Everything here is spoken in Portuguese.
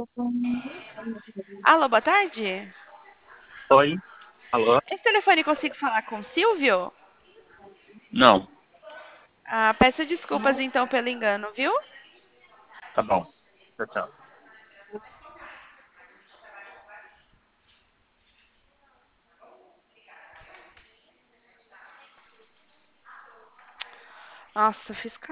Alô, boa tarde. Oi? Alô? Esse telefone consigo falar com o Silvio? Não, Ah, peço desculpas então pelo engano, viu? tá bom. Tchau, tchau. Nossa, fiz